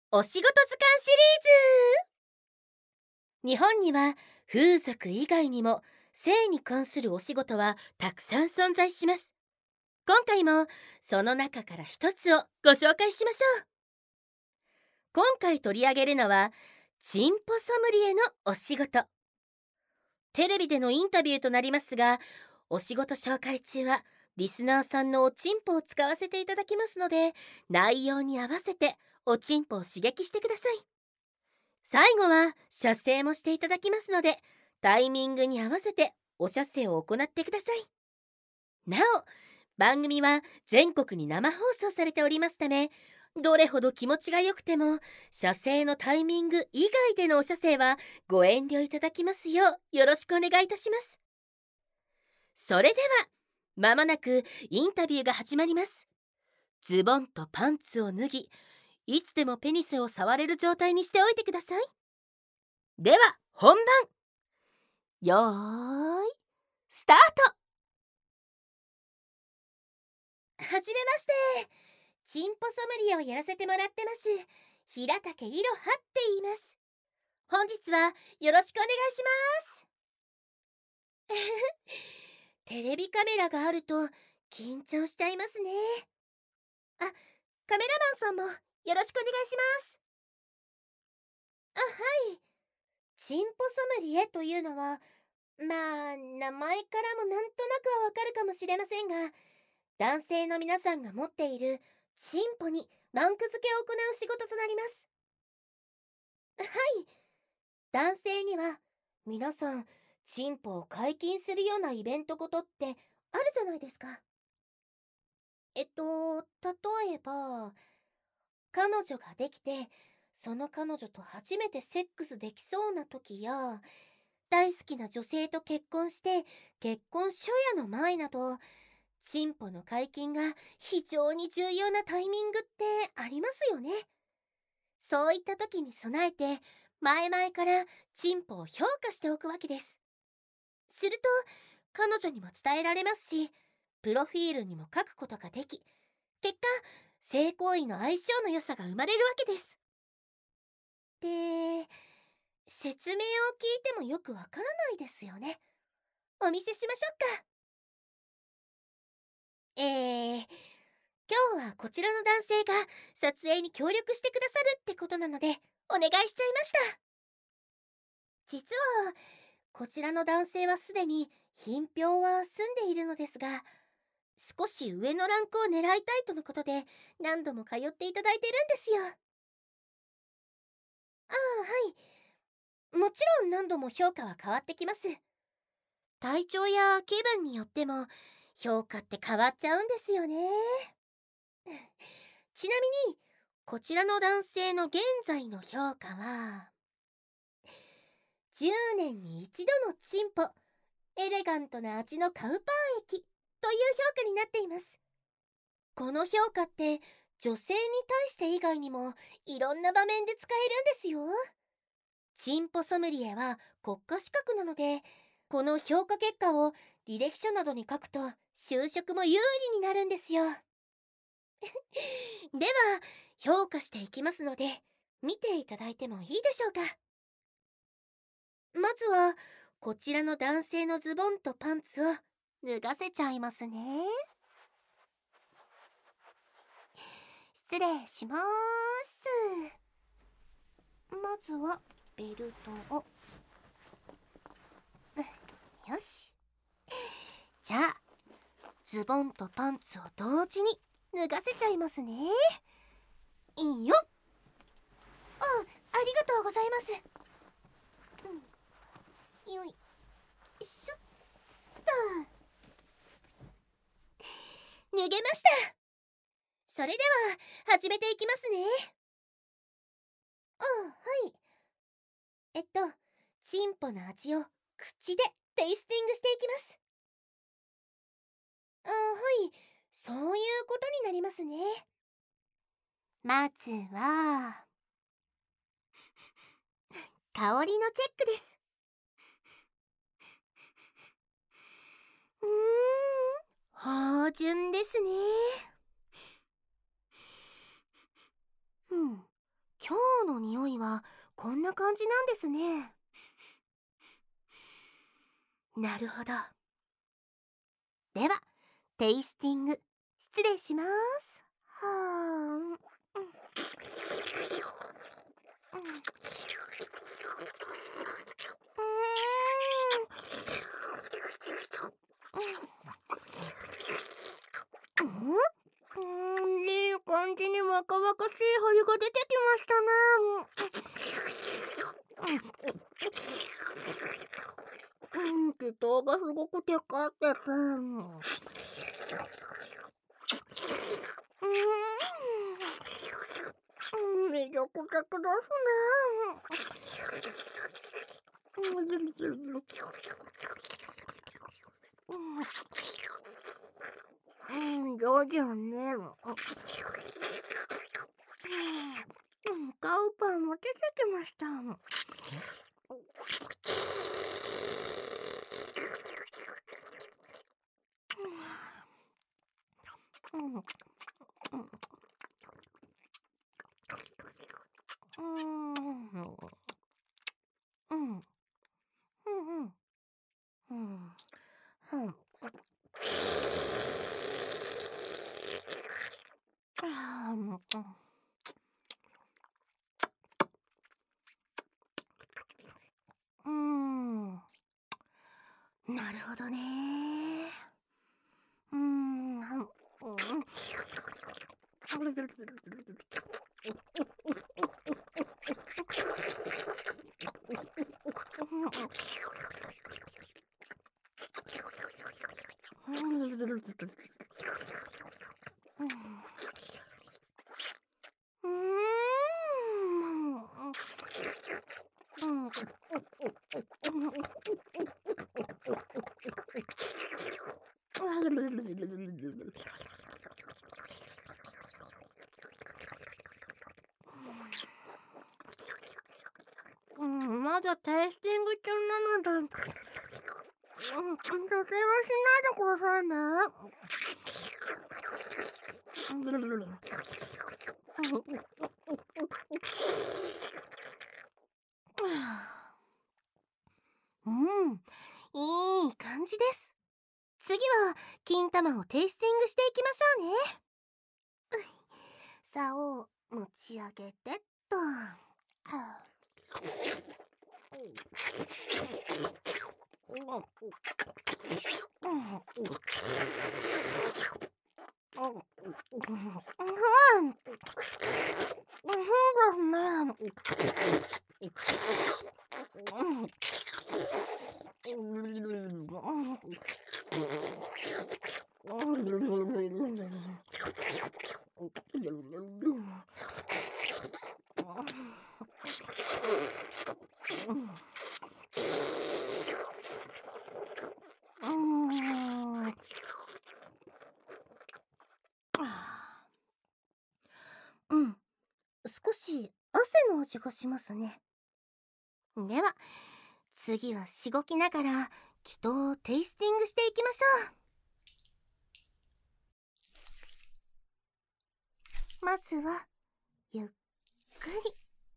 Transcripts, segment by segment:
お仕事図鑑シリーズ。日本には風俗以外にも性に関するお仕事はたくさん存在します。今回もその中から一つをご紹介しましょう。今回取り上げるのはチンポソムリエのお仕事。テレビでのインタビューとなりますが、お仕事紹介中はリスナーさんのおチンポを使わせていただきますので、内容に合わせておチンポを刺激してください。最後は射精もしていただきますので、タイミングに合わせてお射精を行ってください。なお、番組は全国に生放送されておりますため、どれほど気持ちが良くても射精のタイミング以外でのお射精はご遠慮いただきますようよろしくお願いいたします。それではまもなくインタビューが始まります。ズボンとパンツを脱ぎ、いつでもペニスを触れる状態にしておいてください。では本番、よーいスタート。はじめまして、チンポソムリエをやらせてもらってます平竹いろはって言います。本日はよろしくお願いしますテレビカメラがあると緊張しちゃいますね。あ、カメラマンさんもよろしくお願いします。あ、はい。チンポソムリエというのは、まあ名前からもなんとなくはわかるかもしれませんが、男性の皆さんが持っているチンポにランク付けを行う仕事となります。はい。男性には皆さんチンポを解禁するようなイベントごとってあるじゃないですか。例えば彼女ができて、その彼女と初めてセックスできそうな時や、大好きな女性と結婚して結婚初夜の前など、チンポの解禁が非常に重要なタイミングってありますよね。そういった時に備えて、前々からチンポを評価しておくわけです。すると彼女にも伝えられますし、プロフィールにも書くことができ、結果性行為の相性の良さが生まれるわけです。で、説明を聞いてもよくわからないですよね。お見せしましょうか。今日はこちらの男性が撮影に協力してくださるってことなのでお願いしちゃいました。実はこちらの男性はすでに品評は済んでいるのですが、少し上のランクを狙いたいとのことで何度も通っていただいてるんですよ。ああ、はい。もちろん何度も評価は変わってきます。体調や気分によっても評価って変わっちゃうんですよね。ちなみにこちらの男性の現在の評価は、10年に一度のチンポ、エレガントな味のカウパー液という評価になっています。この評価って女性に対して以外にもいろんな場面で使えるんですよ。チンポソムリエは国家資格なので、この評価結果を履歴書などに書くと就職も有利になるんですよ。では評価していきますので見ていただいてもいいでしょうか。まずはこちらの男性のズボンとパンツを脱がせちゃいますね。失礼します。まずはベルトを、よし。じゃあズボンとパンツを同時に脱がせちゃいますね。いいよ。ありがとうございます。よいしょっと。脱げました。それでは始めていきますね。はい。チンポの味を口でテイスティングしていきます。はい。そういうことになりますね。まずは香りのチェックです。芳醇ですね。 今日の匂いはこんな感じなんですね。なるほど。ではテイスティング失礼します。はあ。いい感じに若々しい針が出てきましたね。気筒がすごくテカってて、魅力的ですね。上手よね。ガウパンも出てきました。なるほどね。まだテイスティング中なので、女性はしないでくださいね。いい感じです。次は金玉をテイスティングしていきましょうね。竿を持ち上げてっと。少し汗の味がしますね。では次はしごきながら気筒をテイスティングしていきましょう。まずはゆっくり。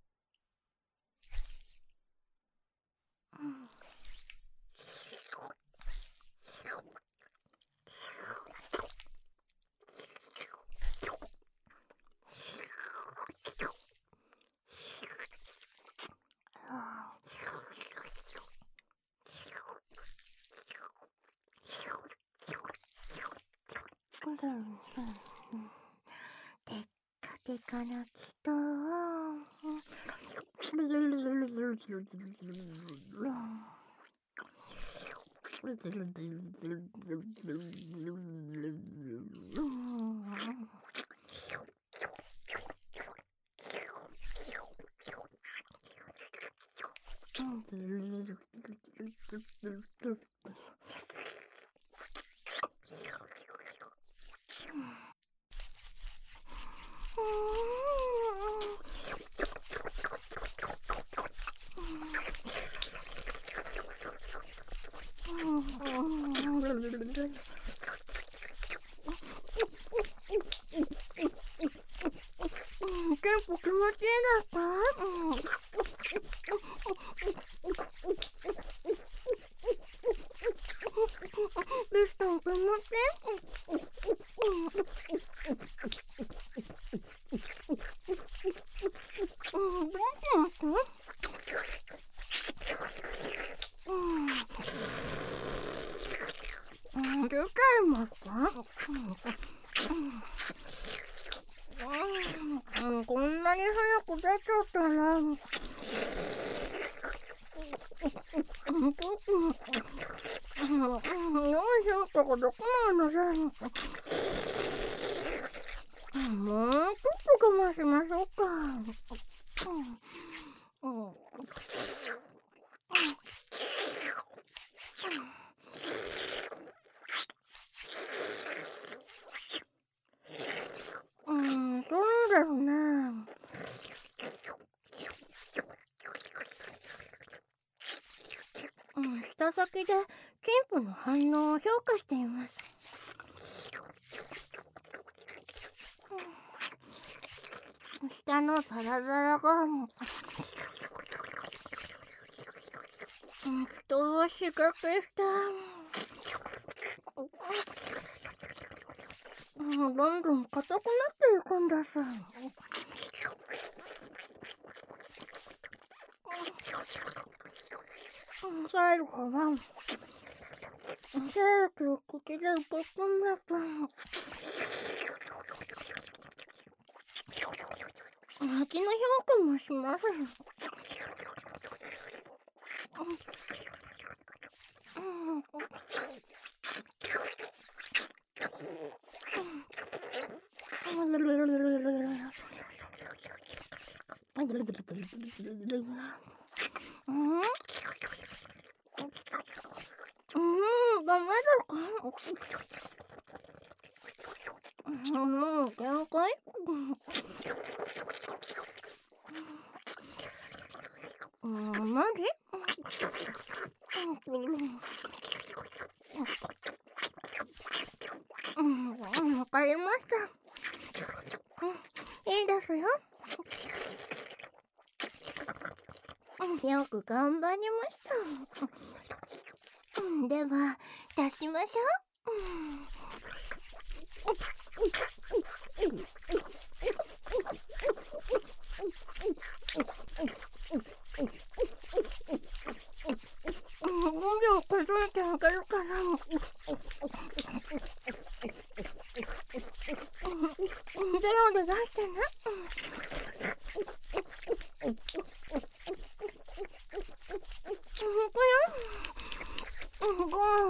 てっかてかな気筒を気持プ気持ちいいですか？ベストン気持ちいい？どうします？出ちゃいますか？こんなに早く出ちゃったらよいしょとかできないので、もうちょっと我慢しましょうか。そうですね。舌先で金粉の反応を評価しています。下のサラサラが人を刺激したどんどん硬くなっていくんです。最後はケーキを口で受け止めて味の評価もします。ダメだか？もう限界？マジ？わかりました。いいですよ。よく頑張りました。では出しましょう。5秒数えてあげるから。ゼロで出してね。いくよ。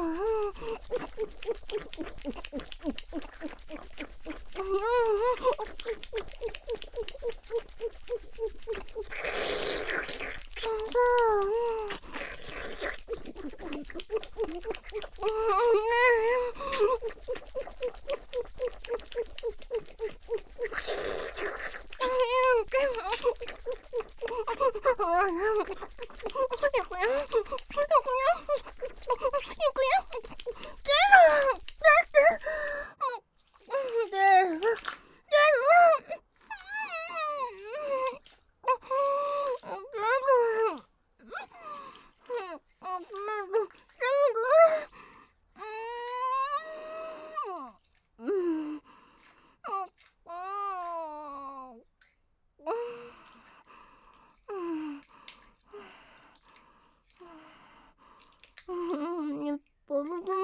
一歩ずつな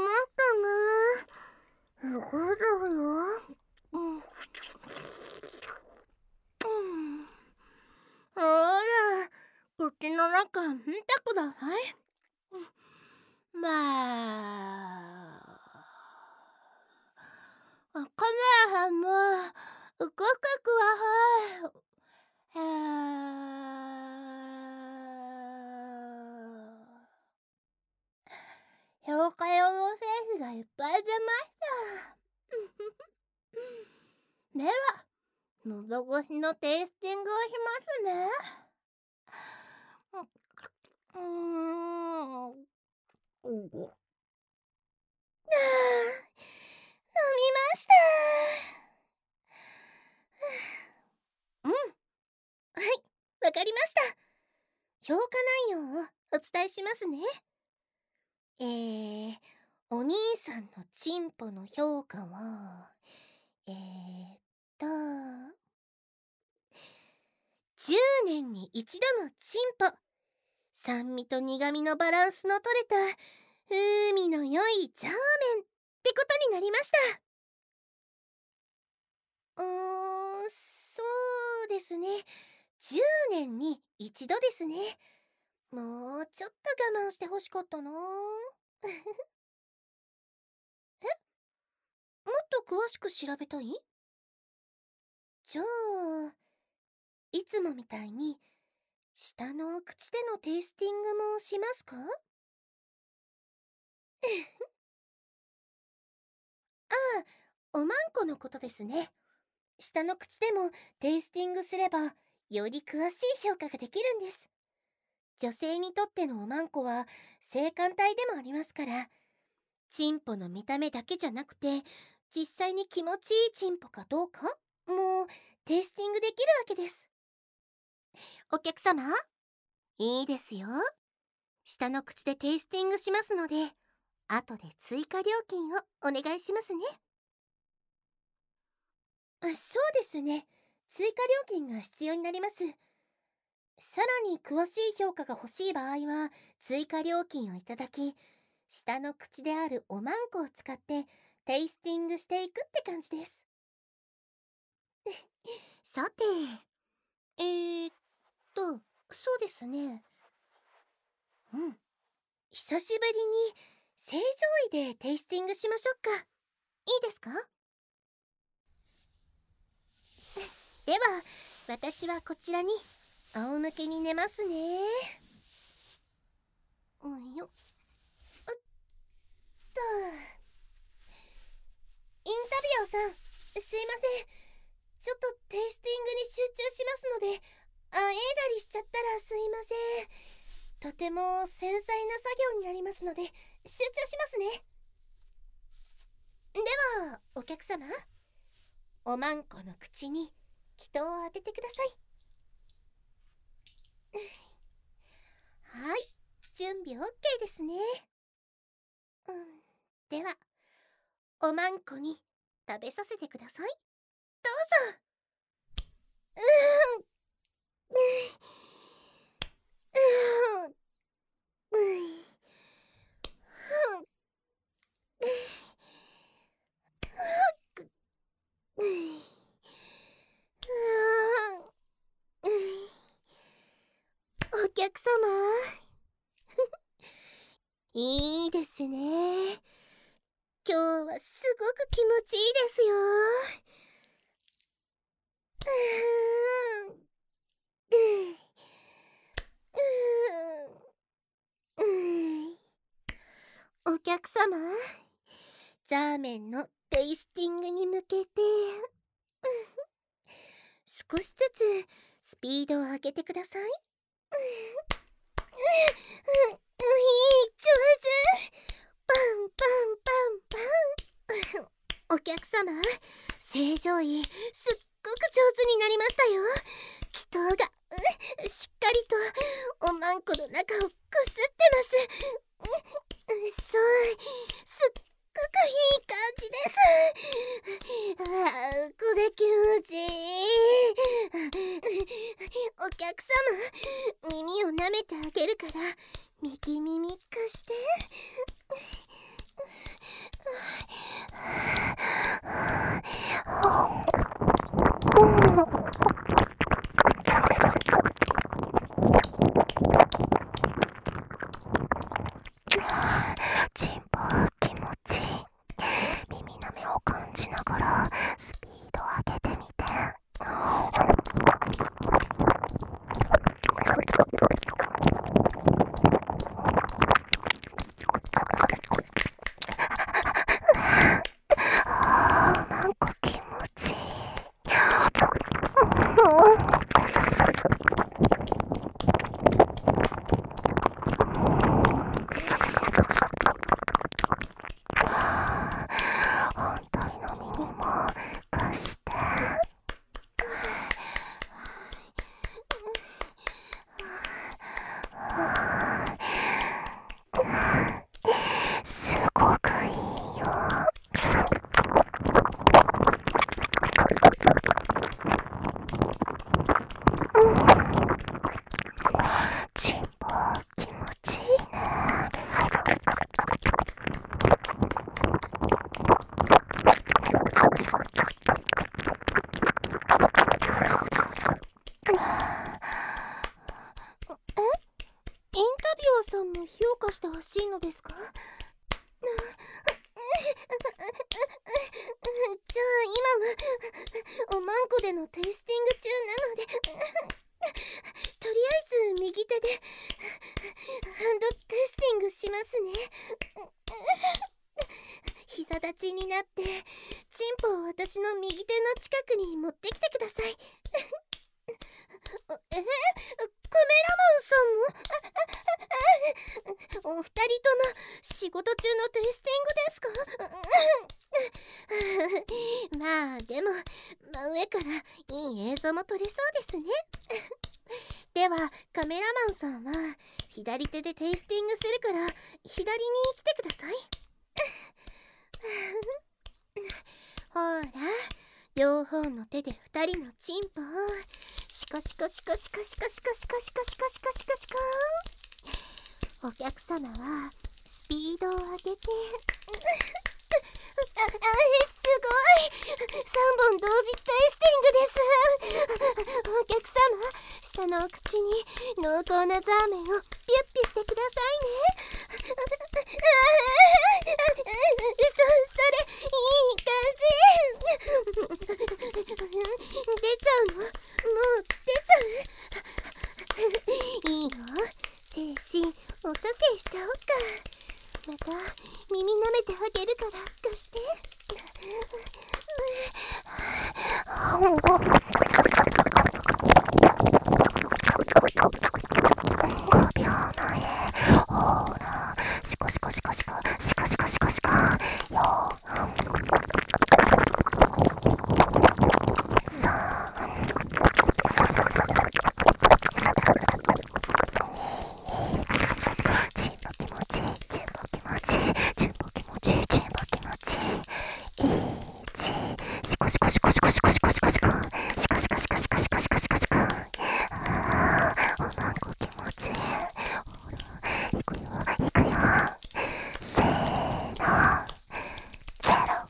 ったね。これだよ。ほら、口の中見てください。まあ、カメラさんも動かくわ評価用の精子がいっぱい出ました。では、喉越しのテイスティングをしますね。飲みました。 りました。評価内容をお伝えしますね。お兄さんのチンポの評価は、10年に一度のチンポ。酸味と苦味のバランスの取れた風味の良いザーメンってことになりました。そうですね。10年に一度ですね。もうちょっと我慢してほしかったな。もっと詳しく調べたい？じゃあ、いつもみたいに下の口でのテイスティングもしますか？おまんこのことですね。下の口でもテイスティングすればより詳しい評価ができるんです。女性にとってのおまんこは性感帯でもありますから、チンポの見た目だけじゃなくて実際に気持ちいいチンポかどうかもテイスティングできるわけです。お客様、いいですよ。下の口でテイスティングしますので、後で追加料金をお願いしますね。そうですね。追加料金が必要になります。さらに詳しい評価が欲しい場合は追加料金をいただき、下の口であるおまんこを使ってテイスティングしていくって感じです。さて、そうですね。久しぶりに正常位でテイスティングしましょうか。いいですか？では、私はこちらに仰向けに寝ますね。よっと。インタビュアーさん、すいません。ちょっとテイスティングに集中しますので、あえいだりしちゃったらすいません。とても繊細な作業になりますので、集中しますね。では、お客様、おまんこの口に気筒を当ててください。はい、準備 OK ですね。では、おまんこに食べさせてください。どうぞ。お客様、いいですね。今日はすごく気持ちいいですよ。お客様、ザーメンのテイスティングに向けて少しずつスピードを上げてください。上手。パンパンパンパン。お客様、正常位すっごく上手になりましたよ。気筒がしっかりとおまんこの中をこすってます。そう、すっごくいい感じです。これ気持ちいい。お客様、耳を舐めてあげるから右耳貸して。チンポ気持ちいい。耳舐めを感じながらスピード上げてみて。なんか気持ちいい。 も評価してほしいのですか？じゃあ今はおまんこでのテイスティング中なのでとりあえず右手でハンドテイスティングしますね。膝立ちになってチンポを私の右手の近くに持ってきてください。カメラマンさんもお二人とも仕事中のテイスティングですか？まあでも真上からいい映像も撮れそうですね。ではカメラマンさんは左手でテイスティングするから左に来てください。ほら、両方の手で2人のチンポをシコシコシコシコシコシコシコシコシコシコシコシコ。お客様はスピードを上げてすごい、3本同時テイスティングです。お客様、下のお口に濃厚なザーメンをピュッピしてくださいね。それいい感じ。出ちゃうの？もう出ちゃう？いいの？精神お射精しちゃおうか。また耳舐めてあげるから貸して。5秒前、ほら、シコシコシコシコシコシコシコシコよチンポ気持ちいい、チンポ気持ちいい、チンポ気持ちいい、チンポ気持ちいい。1、シコシコシコシコシコシコシコシコシコシコシコシコシコシコシコシコ。あー、おまんこ気持ちいい。ほら、いくよ、いくよ。せーの、ゼロ。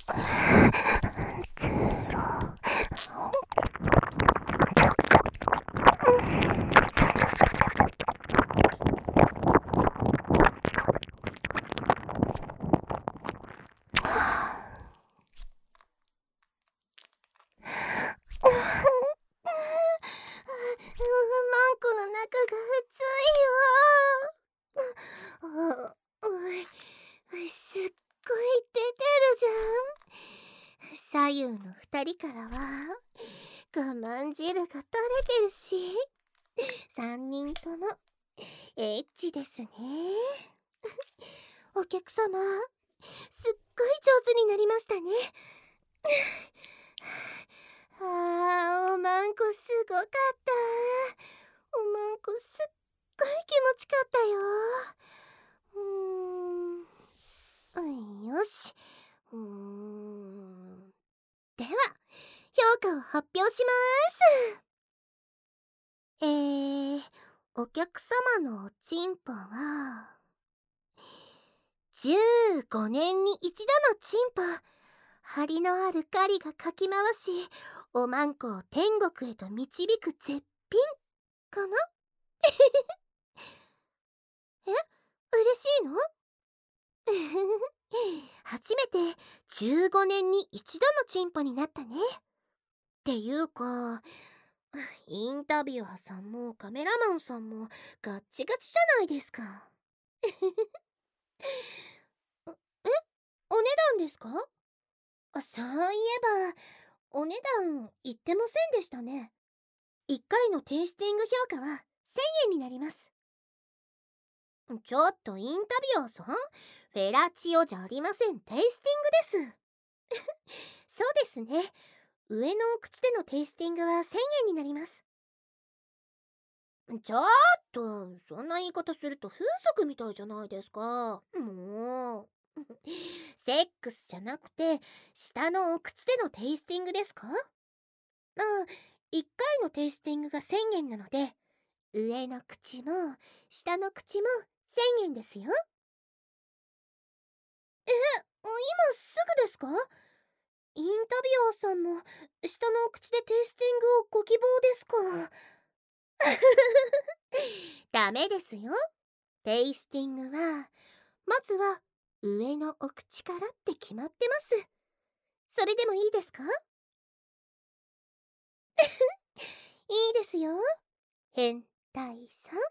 ゼロ。マンコの中が熱いよ。すっごい出てるじゃん。左右の2人からは我慢汁が垂れてるし、3人ともエッチですね。お客様、すっごい上手になりましたね。おまんこすごかった。おまんこすっごい気持ちかったよ。よし。では、評価を発表します。お客様のおちんぽは、15年に一度のチンポ。張りのある狩りがかき回し、おまんこを天国へと導く絶品かな。嬉しいの？初めて15年に一度のチンポになったね。っていうか、インタビュアーさんもカメラマンさんもガッチガチじゃないですか。お値段ですか？そういえば、お値段言ってませんでしたね。1回のテイスティング評価は1000円になります。ちょっとインタビュアーさん、フェラチオじゃありません、テイスティングです。そうですね。上のお口でのテイスティングは1000円になります。ちょっと、そんな言い方すると風俗みたいじゃないですか。もう。セックスじゃなくて、下のお口でのテイスティングですか？1回のテイスティングが1000円なので、上の口も下の口も1000円ですよ。今すぐですか？インタビュアーさんも下のお口でテイスティングをご希望ですか？ダメですよ。 テイスティングはまずは上のお口からって決まってます。それでもいいですか？いいですよ。変態さん。